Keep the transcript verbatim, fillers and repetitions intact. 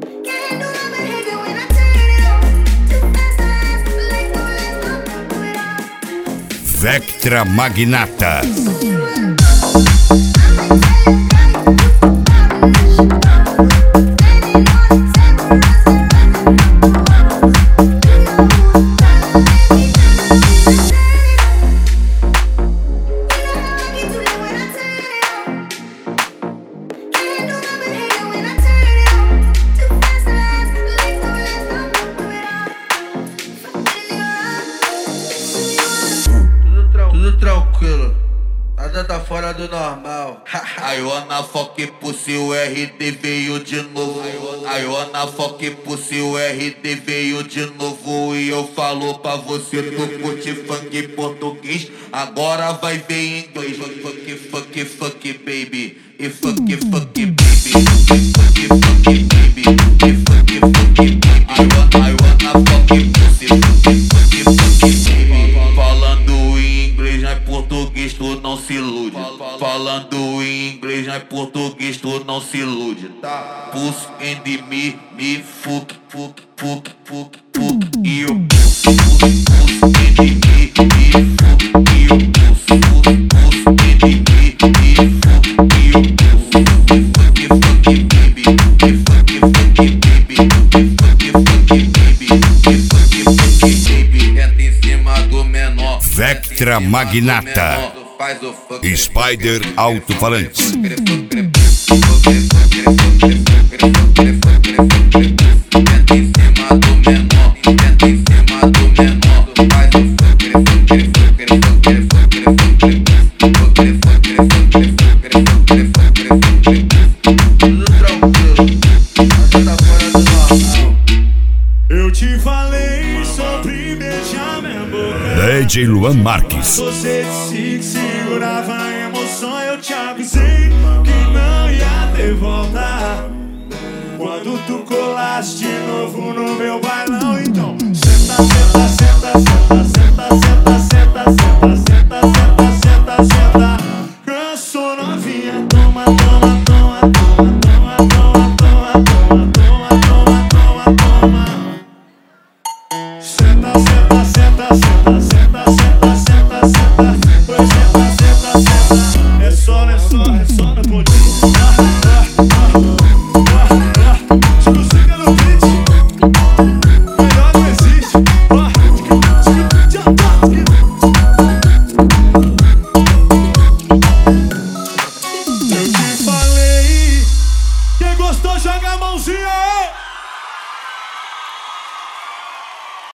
Vectra Magnata. Tudo tranquilo, nada tá fora do normal. I wanna fuck pussy, o R D veio de novo. I wanna fuck pussy, o R D veio de novo. E eu falo pra você, tu curte funk português, agora vai ver em inglês. Fuck, fuck, fuck, baby. E fuck, fuck, baby. E fuck, fuck, baby. E fuck, fuck, baby. I wanna, I wanna fuck pussy, fuck, fuck, fuck, baby. Falando em inglês, não é português, tu não se ilude. Falando em inglês, não é português, tu não se ilude, tá? Pussy and me, me, fuck, fuck, fuck, fuck, fuck. E eu pussy, pussy, pussy and me, me, fuck. E eu pussy, pussy, pussy and me, me, fuck. E eu pussy, fuck, fuck, baby. E fuck, fuck, baby. E fuck, fuck, baby. E fuck, fuck, baby. Entra em cima do menor. Vectra Magnata. Spider Alto-Falantes. Eu te falei sobre beijar minha boca. D J Luan Marques. Você disse que segurava a emoção. Eu te avisei que não ia ter volta. Quando tu colaste de novo no meu bailão, então senta, senta, senta.